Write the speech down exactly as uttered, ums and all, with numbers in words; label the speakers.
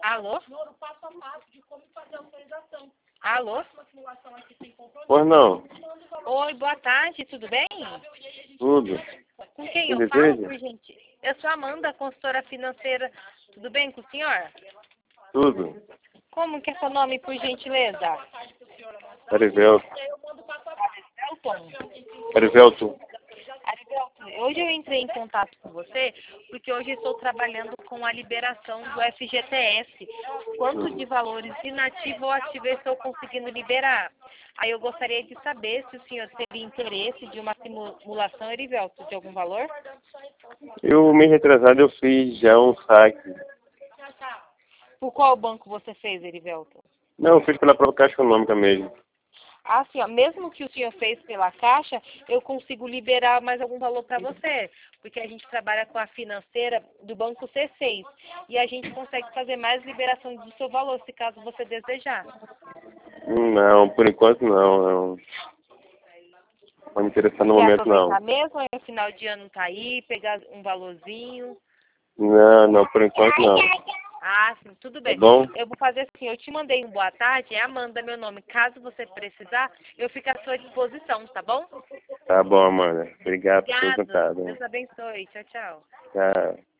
Speaker 1: Alô?
Speaker 2: Senhor, o passo a passo de como fazer a autorização.
Speaker 1: Alô?
Speaker 2: Pois não.
Speaker 1: Oi, boa tarde, tudo bem?
Speaker 2: Tudo.
Speaker 1: Com quem
Speaker 2: Quem
Speaker 1: eu falo,
Speaker 2: deseja?
Speaker 1: por gente? Eu sou a Amanda, consultora financeira. Tudo bem com o senhor?
Speaker 2: Tudo.
Speaker 1: Como que é seu nome, por gentileza?
Speaker 2: Arivelto.
Speaker 1: Elton.
Speaker 2: Arivelto.
Speaker 1: Arivelto, hoje eu entrei em contato com você porque hoje estou trabalhando com a liberação do F G T S. Quanto de valores inativo ou ativo eu estou conseguindo liberar? Aí eu gostaria de saber se o senhor teve interesse de uma simulação, Arivelto, de algum valor?
Speaker 2: Eu, mês retrasado, eu fiz já um saque.
Speaker 1: Por qual banco você fez, Erivelto?
Speaker 2: Não, eu fiz pela própria Caixa Econômica mesmo.
Speaker 1: Ah, sim, ó, mesmo que o senhor fez pela Caixa, eu consigo liberar mais algum valor para você, porque a gente trabalha com a financeira do Banco C seis e a gente consegue fazer mais liberação do seu valor, se caso você desejar.
Speaker 2: Não, por enquanto não. Não, não me interessar no
Speaker 1: Quer
Speaker 2: momento não.
Speaker 1: aproveitar mesmo, aí no final de ano tá aí, pegar um valorzinho?
Speaker 2: Não, não, por enquanto não.
Speaker 1: Ah, sim, tudo bem.
Speaker 2: Tá bom?
Speaker 1: Eu vou fazer assim, eu te mandei um boa tarde, é Amanda meu nome. Caso você precisar, eu fico à sua disposição, tá bom?
Speaker 2: Tá bom, Amanda. Obrigado por ter
Speaker 1: Obrigado.
Speaker 2: contado.
Speaker 1: Deus abençoe. Tchau, tchau.
Speaker 2: Tchau.